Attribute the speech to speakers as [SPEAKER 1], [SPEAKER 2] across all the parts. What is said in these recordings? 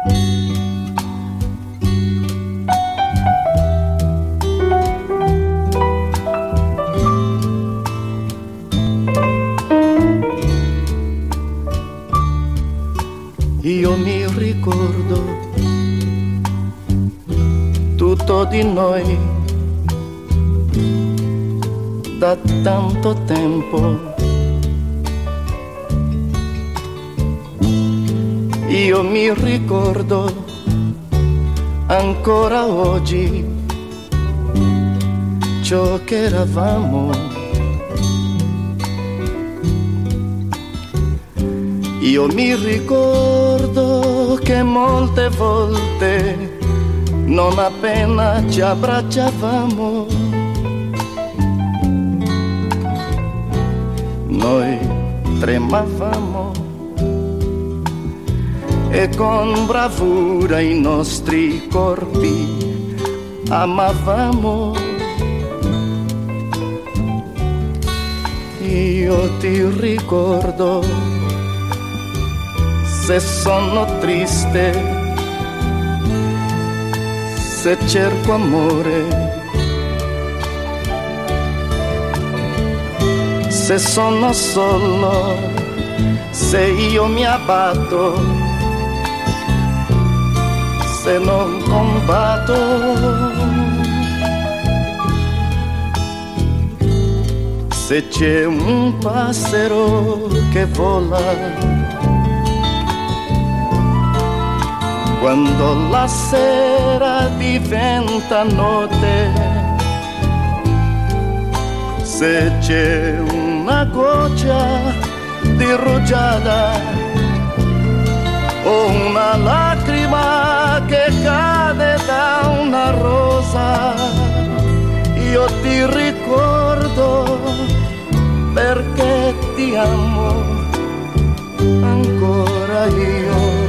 [SPEAKER 1] Io mi ricordo tutto di noi da tanto tempo. Io mi ricordo ancora oggi ciò che eravamo. Io mi ricordo che molte volte non appena ci abbracciavamo noi tremavamo e con bravura i nostri corpi amavamo. Io ti ricordo se sono triste, se cerco amore, se sono solo, se io mi abbatto, se non combatto. Se c'è un passero che vola quando la sera diventa notte, se c'è una goccia di rugiada o una lacrima che cade da una rosa, io ti ricordo perché ti amo ancora io.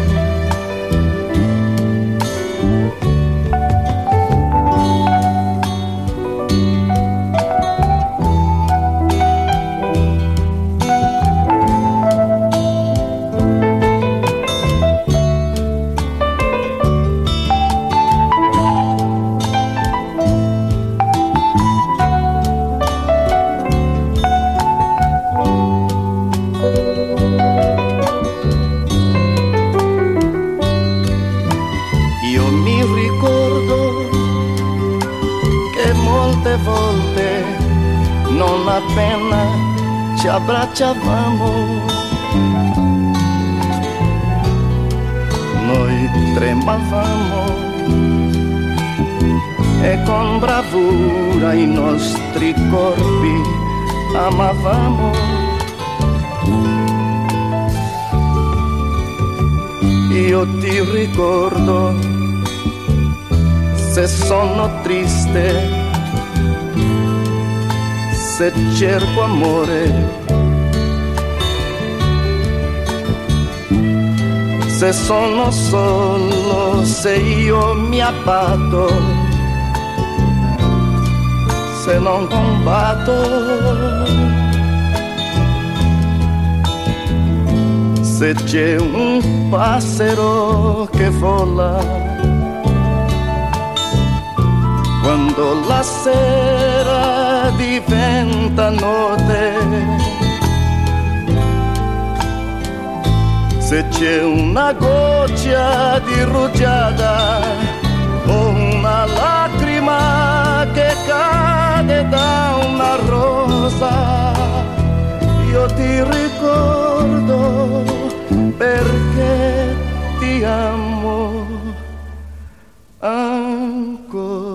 [SPEAKER 1] Volte non appena ci abbracciavamo noi tremavamo e con bravura i nostri corpi amavamo. Io ti ricordo se sono triste, se cerco amore, se sono solo, se io mi abbatto, se non combatto. Se c'è un passero che vola quando la sera diventa notte, se c'è una goccia di rugiada o una lacrima che cade da una rosa, io ti ricordo perché ti amo ancora.